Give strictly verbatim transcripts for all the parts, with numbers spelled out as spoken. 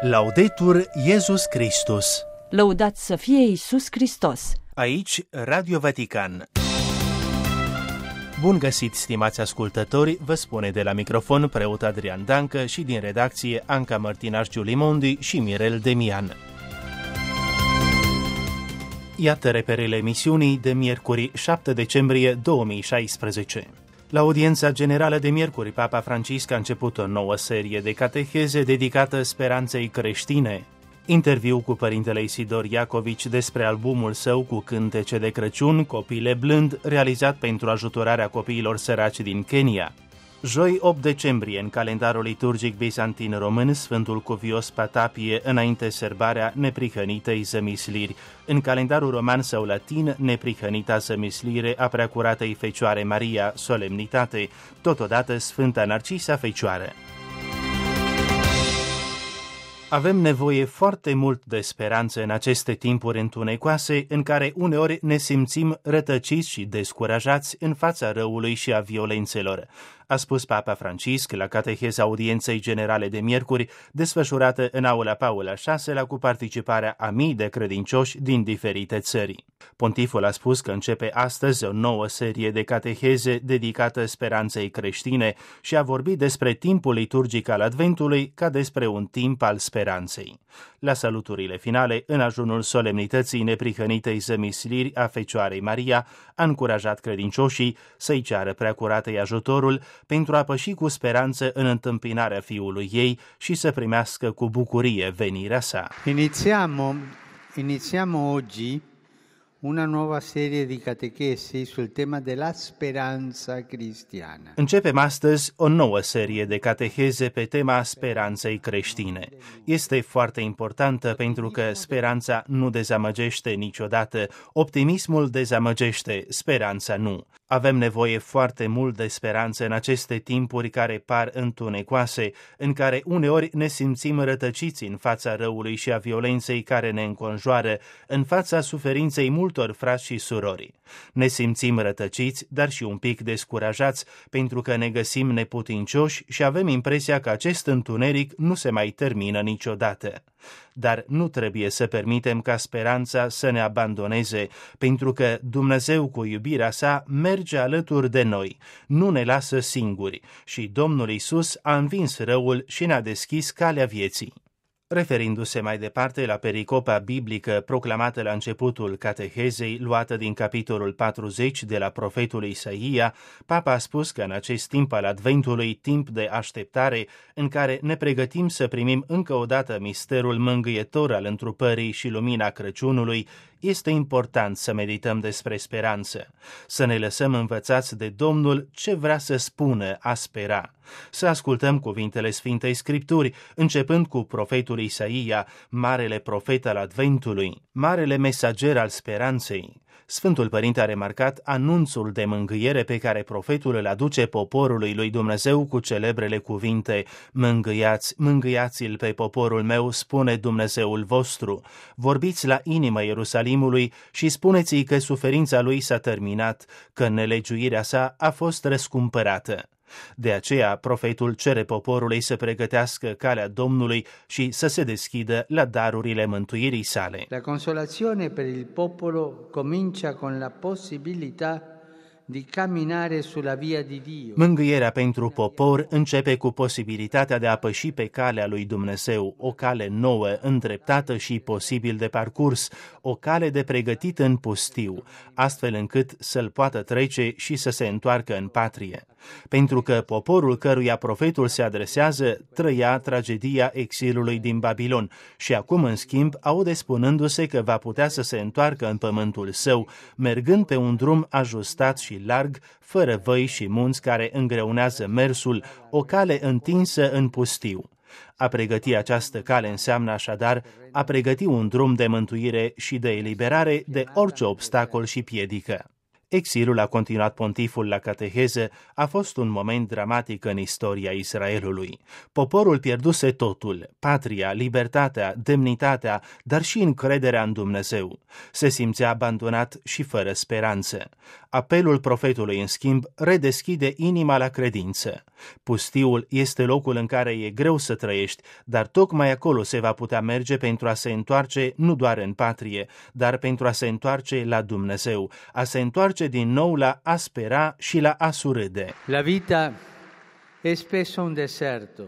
Laudetur Iesus Christus. Lăudați să fie Iisus Hristos. Aici Radio Vatican. Bun găsit, stimați ascultători, vă spune de la microfon preot Adrian Dancă și din redacție Anca Mărtinaș Giulimondi și Mirel Demian. Iată reperele emisiunii de miercuri șapte decembrie două mii șaisprezece. La audiența generală de miercuri, Papa Francisc a început o nouă serie de cateheze dedicată speranței creștine. Interviu cu părintele Isidor Iacovici despre albumul său cu cântece de Crăciun, Copile blând, realizat pentru ajutorarea copiilor săraci din Kenya. Joi opt decembrie, în calendarul liturgic bizantin român, Sfântul Cuvios Patapie, înainte serbarea Neprihănitei Zămisliri. În calendarul roman sau latin, Neprihănita Zămislire a Preacuratei Fecioare Maria, solemnitate, totodată Sfânta Narcisa Fecioară. Avem nevoie foarte mult de speranță în aceste timpuri întunecoase, în care uneori ne simțim rătăciți și descurajați în fața răului și a violențelor, a spus Papa Francisc la cateheza audienței generale de miercuri, desfășurată în aula Paul al șaselea cu participarea a mii de credincioși din diferite țări. Pontiful a spus că începe astăzi o nouă serie de cateheze dedicată speranței creștine și a vorbit despre timpul liturgic al Adventului ca despre un timp al speranței. La saluturile finale, în ajunul solemnității Neprihănitei Zămisliri a Fecioarei Maria, a încurajat credincioșii să-i ceară Preacuratei ajutorul pentru a păși cu speranță în întâmpinarea Fiului ei și să primească cu bucurie venirea sa. Iniziamo, iniziamo oggi una nuova serie di catechesi sul tema della speranza cristiana. Începem astăzi o nouă serie de cateheze pe tema speranței creștine. Este foarte importantă pentru că speranța nu dezamăgește niciodată, optimismul dezamăgește, speranța nu. Avem nevoie foarte mult de speranță în aceste timpuri care par întunecoase, în care uneori ne simțim rătăciți în fața răului și a violenței care ne înconjoară, în fața suferinței multor frați și surori. Ne simțim rătăciți, dar și un pic descurajați, pentru că ne găsim neputincioși și avem impresia că acest întuneric nu se mai termină niciodată. Dar nu trebuie să permitem ca speranța să ne abandoneze, pentru că Dumnezeu cu iubirea sa merge alături de noi, nu ne lasă singuri și Domnul Iisus a învins răul și ne-a deschis calea vieții. Referindu-se mai departe la pericopa biblică proclamată la începutul catehezei, luată din capitolul patruzeci de la profetul Isaia, Papa a spus că în acest timp al Adventului, timp de așteptare, în care ne pregătim să primim încă o dată misterul mângâietor al întrupării și lumina Crăciunului, este important să medităm despre speranță, să ne lăsăm învățați de Domnul ce vrea să spună a spera, să ascultăm cuvintele Sfintei Scripturi, începând cu profetul Isaia, marele profet al Adventului, marele mesager al speranței. Sfântul Părinte a remarcat anunțul de mângâiere pe care profetul îl aduce poporului lui Dumnezeu cu celebrele cuvinte: Mângâiați, mângâiați-l pe poporul meu, spune Dumnezeul vostru. Vorbiți la inima Ierusalimului și spuneți-i că suferința lui s-a terminat, că nelegiuirea sa a fost răscumpărată. De aceea, profetul cere poporului să pregătească calea Domnului și să se deschidă la darurile mântuirii sale. La consolazione per il popolo comincia con la possibilità di camminare sulla via di Dio. Mângâierea pentru popor începe cu posibilitatea de a păși pe calea lui Dumnezeu, o cale nouă, îndreptată și posibil de parcurs, o cale de pregătit în pustiu, astfel încât să-l poată trece și să se întoarcă în patrie. Pentru că poporul căruia profetul se adresează trăia tragedia exilului din Babilon și acum, în schimb, aude spunându-se că va putea să se întoarcă în pământul său, mergând pe un drum ajustat și larg, fără văi și munți care îngreunează mersul, o cale întinsă în pustiu. A pregăti această cale înseamnă așadar a pregăti un drum de mântuire și de eliberare de orice obstacol și piedică. Exilul, a continuat pontiful la cateheză, a fost un moment dramatic în istoria Israelului. Poporul pierduse totul, patria, libertatea, demnitatea, dar și încrederea în Dumnezeu. Se simțea abandonat și fără speranță. Apelul profetului, în schimb, redeschide inima la credință. Pustiul este locul în care e greu să trăiești, dar tocmai acolo se va putea merge pentru a se întoarce nu doar în patrie, dar pentru a se întoarce la Dumnezeu, a se întoarce din nou la a spera și la a surâde. La vita è spesso un deserto.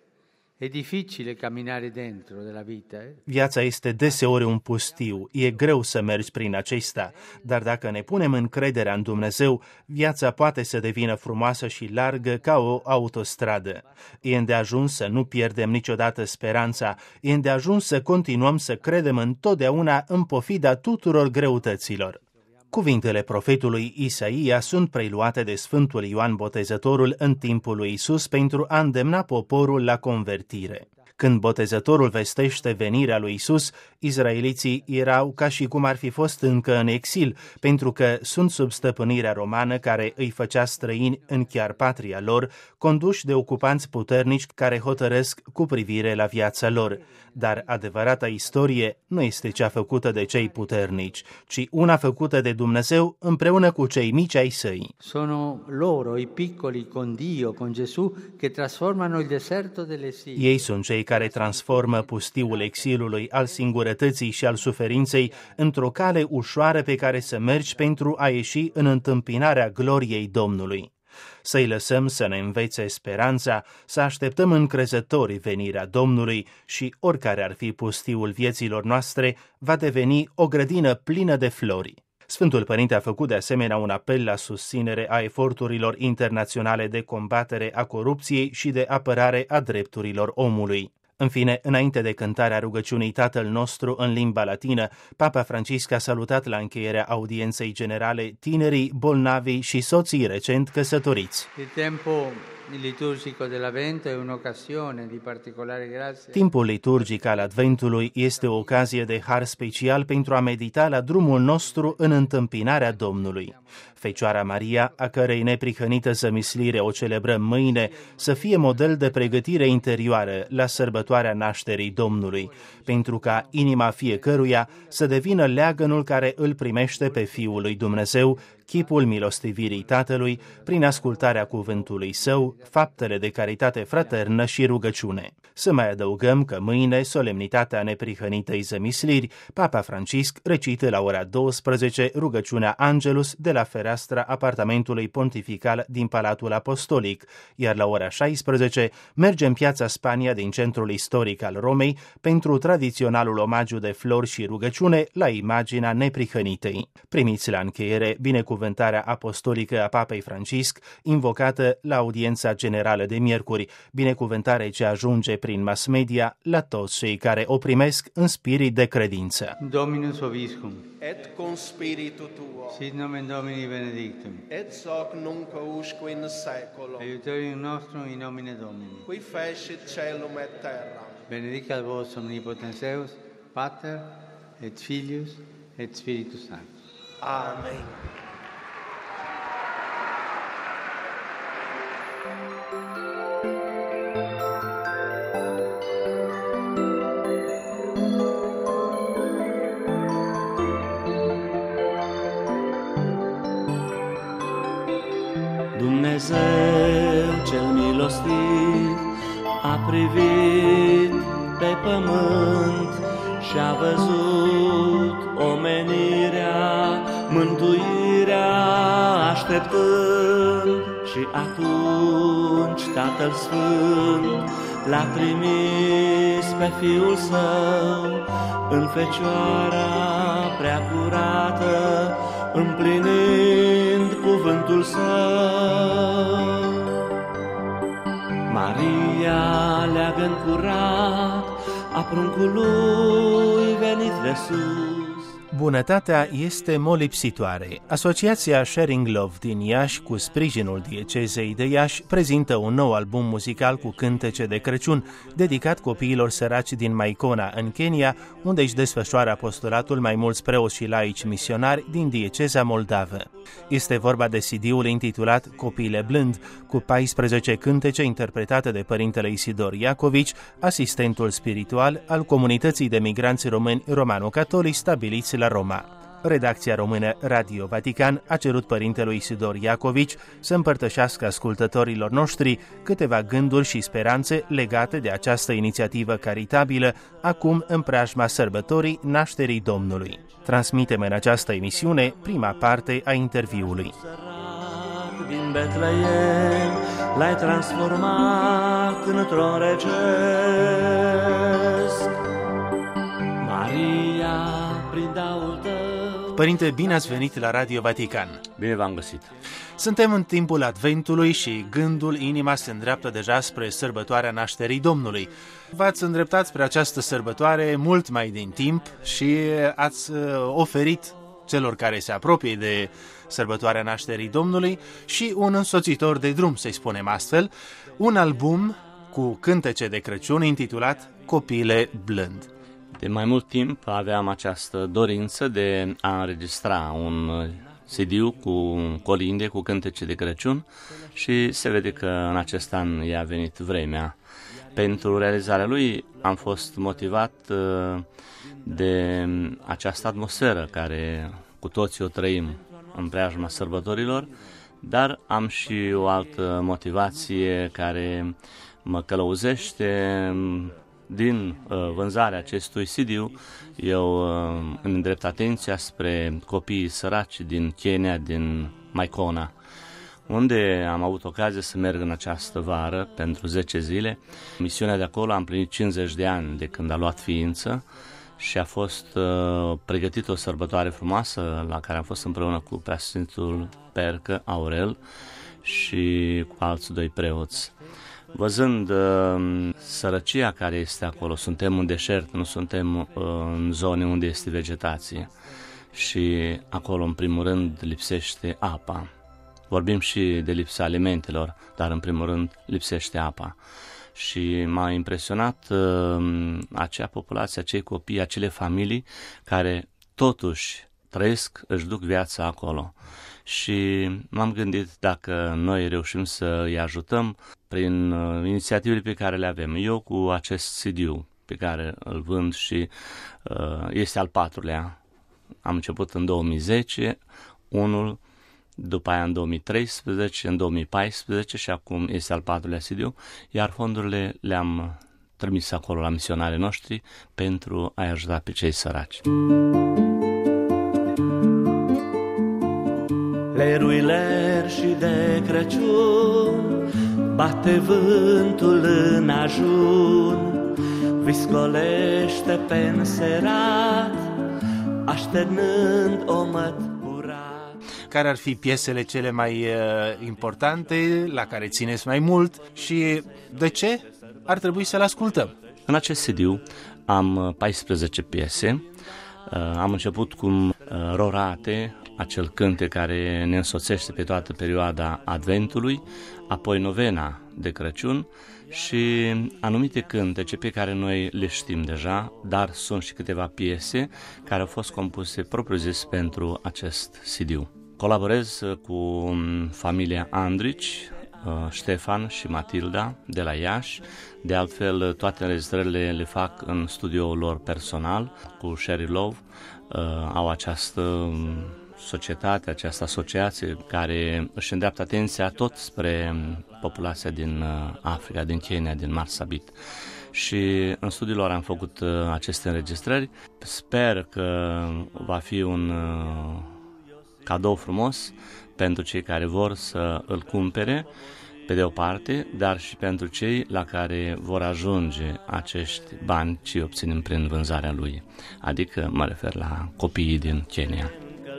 È difficile camminare dentro della vita. Eh? Viața este deseori un pustiu, e greu să mergi prin acesta, dar dacă ne punem încrederea în Dumnezeu, viața poate să devină frumoasă și largă ca o autostradă. E îndeajuns să nu pierdem niciodată speranța, e îndeajuns să continuăm să credem întotdeauna în pofida tuturor greutăților. Cuvintele profetului Isaia sunt preluate de Sfântul Ioan Botezătorul în timpul lui Isus pentru a îndemna poporul la convertire. Când botezătorul vestește venirea lui Isus, izraeliții erau ca și cum ar fi fost încă în exil, pentru că sunt sub stăpânirea romană care îi făcea străini în chiar patria lor, conduși de ocupanți puternici care hotărăsc cu privire la viața lor. Dar adevărata istorie nu este cea făcută de cei puternici, ci una făcută de Dumnezeu împreună cu cei mici ai săi. Sono loro, i piccoli, con Dio, con Gesù, che trasformano il deserto dell'esilio. Ei sunt cei care transformă pustiul exilului, al singurătății și al suferinței într-o cale ușoară pe care să mergi pentru a ieși în întâmpinarea gloriei Domnului. Să-i lăsăm să ne învețe speranța, să așteptăm încrezători venirea Domnului și oricare ar fi pustiul vieților noastre, va deveni o grădină plină de flori. Sfântul Părinte a făcut de asemenea un apel la susținere a eforturilor internaționale de combatere a corupției și de apărare a drepturilor omului. În fine, înainte de cântarea rugăciunii Tatăl nostru în limba latină, Papa Francisc a salutat la încheierea audienței generale tinerii, bolnavi și soții recent căsătoriți. Il tempo liturgico dell'Avvento è un'occasione di particolare grazia. Timpul liturgic al Adventului este o ocazie de har special pentru a medita la drumul nostru în întâmpinarea Domnului. Fecioara Maria, a cărei neprihănită zămislire o celebrăm mâine, să fie model de pregătire interioară la sărbătoarea nașterii Domnului, pentru ca inima fiecăruia să devină leagănul care îl primește pe Fiul lui Dumnezeu, chipul milostivirii Tatălui, prin ascultarea cuvântului Său, faptele de caritate fraternă și rugăciune. Să mai adăugăm că mâine, solemnitatea neprihănitei zămisliri, Papa Francisc recită la ora douăsprezece rugăciunea Angelus de la fereastra apartamentului pontifical din Palatul Apostolic, iar la ora șaisprezece merge în Piața Spania din centrul istoric al Romei pentru tradiționalul omagiu de flori și rugăciune la imaginea neprihănitei. Primiți la încheiere binecuvântarea apostolică a Papei Francisc, invocată la audiența generală de miercuri, binecuvântare ce ajunge prin mass media la toți cei care o primesc în spirit de credință. Dominus vobiscum. Et cum spiritu tuo. Sit nomen Domini benedictum. Et soc nunc usque in saeculum. Aiutorium nostrum in nomine Domini. Qui fecit caelum et terra. Benedicat vos omnipotens Deus, Pater et Filius et Spiritus Sanctus. Amen. Dumnezeu cel milostiv a privit pe pământ și-a văzut omenirea, mântuirea așteptând, și atunci Tatăl Sfânt l-a trimis pe Fiul Său în Fecioara Preacurată, împlinind cuvântul Său. Maria leagă-n curat a pruncului venit de sus. Bunătatea este molipsitoare. Asociația Sharing Love din Iași, cu sprijinul diecezei de Iași, prezintă un nou album muzical cu cântece de Crăciun, dedicat copiilor săraci din Maicona, în Kenya, unde își desfășoară apostolatul mai mulți preoți și laici misionari din dieceza moldavă. Este vorba de C D-ul intitulat Copiile blând, cu paisprezece cântece interpretate de părintele Isidor Iacovici, asistentul spiritual al comunității de migranți români romano-catolici stabiliți la Roma. Redacția română Radio Vatican a cerut părintelui Isidor Iacovici să împărtășească ascultătorilor noștri câteva gânduri și speranțe legate de această inițiativă caritabilă, acum în preajma sărbătorii Nașterii Domnului. Transmitem în această emisiune prima parte a interviului. Din Betleem l-ai transformat în tron regesc. Maria, prin daul tău. Părinte, bine ați venit la Radio Vatican. Bine v-am găsit. Suntem în timpul Adventului și gândul, inima se îndreaptă deja spre sărbătoarea Nașterii Domnului. V-ați îndreptat spre această sărbătoare mult mai din timp și ați oferit celor care se apropie de sărbătoarea Nașterii Domnului și un însoțitor de drum, să-i spunem astfel, un album cu cântece de Crăciun intitulat Copiile blând. De mai mult timp aveam această dorință de a înregistra un C D cu colinde, cu cântece de Crăciun și se vede că în acest an i-a venit vremea. Pentru realizarea lui am fost motivat de această atmosferă care cu toții o trăim în preajma sărbătorilor, dar am și o altă motivație care mă călăuzește. Din uh, vânzarea acestui C D, eu uh, îmi îndrept atenția spre copiii săraci din Kenya, din Maicona, unde am avut ocazia să merg în această vară pentru zece zile. Misiunea de acolo a împlinit cincizeci de ani de când a luat ființă și a fost uh, pregătită o sărbătoare frumoasă la care am fost împreună cu preasfințitul Percă Aurel și cu alți doi preoți. Văzând uh, sărăcia care este acolo, suntem în deșert, nu suntem uh, în zone unde este vegetație și acolo în primul rând lipsește apa. Vorbim și de lipsa alimentelor, dar în primul rând lipsește apa. Și m-a impresionat uh, acea populație, acei copii, acele familii care totuși trăiesc, își duc viața acolo. Și m-am gândit dacă noi reușim să îi ajutăm prin uh, inițiativele pe care le avem. Eu cu acest C D pe care îl vând și uh, este al patrulea. Am început în două mii zece, unul, după aia în două mii treisprezece, în două mii paisprezece și acum este al patrulea C D, iar fondurile le-am trimis acolo la misionarii noștri pentru a-i ajuta pe cei săraci. Leruiler și de Crăciun, bate vântul în ajun, viscolește pe înserat, așternând o măturat. Care ar fi piesele cele mai uh, importante, la care țineți mai mult și de ce ar trebui să le ascultăm? În acest C D am paisprezece piese. Uh, am început cu uh, Rorate, acel cânte care ne însoțește pe toată perioada Adventului, apoi novena de Crăciun și anumite cântece pe care noi le știm deja, dar sunt și câteva piese care au fost compuse propriu-zis pentru acest C D. Colaborez cu familia Andrici, Ștefan și Matilda de la Iași. De altfel, toate înregistrările le fac în studioul lor personal cu Sherry Love. Au această societate, această asociație care își îndreaptă atenția tot spre populația din Africa, din Kenya, din Marsabit. Și în studiul lor am făcut aceste înregistrări. Sper că va fi un cadou frumos pentru cei care vor să îl cumpere, pe de o parte, dar și pentru cei la care vor ajunge acești bani ce obținem prin vânzarea lui. Adică mă refer la copiii din Kenya.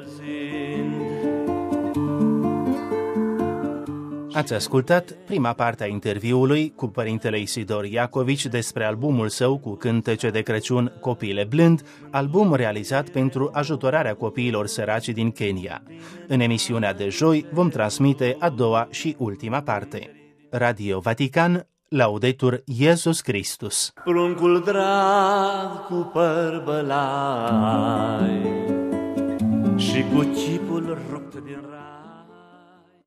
Ați ascultat prima parte a interviului cu părintele Isidor Iacovici despre albumul său cu cântece de Crăciun Copiile blând, album realizat pentru ajutorarea copiilor săraci din Kenya. În emisiunea de joi vom transmite a doua și ultima parte. Radio Vatican, Laudetur Iesus Christus. Pruncul drag cu păr bălai și cu chipul rupt din rai.